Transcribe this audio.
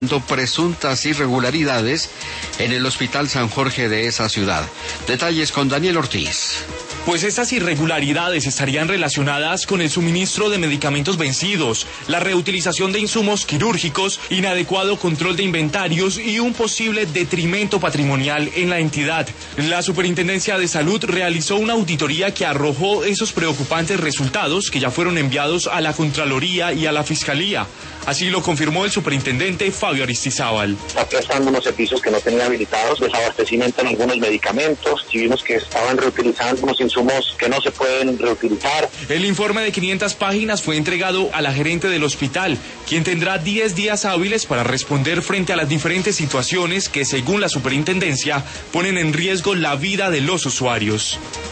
presuntas irregularidades en el Hospital San Jorge de esa ciudad. Detalles con Daniel Ortiz. Pues estas irregularidades estarían relacionadas con el suministro de medicamentos vencidos, la reutilización de insumos quirúrgicos, inadecuado control de inventarios y un posible detrimento patrimonial en la entidad. La Superintendencia de Salud realizó una auditoría que arrojó esos preocupantes resultados que ya fueron enviados a la Contraloría y a la Fiscalía. Así lo confirmó el superintendente Fabio Aristizábal. Está prestando unos servicios que no tenía habilitados, desabastecimiento en algunos medicamentos, y vimos que estaban reutilizando unos insumos que no se pueden reutilizar. El informe de 500 páginas fue entregado a la gerente del hospital, quien tendrá 10 días hábiles para responder frente a las diferentes situaciones que, según la superintendencia, ponen en riesgo la vida de los usuarios.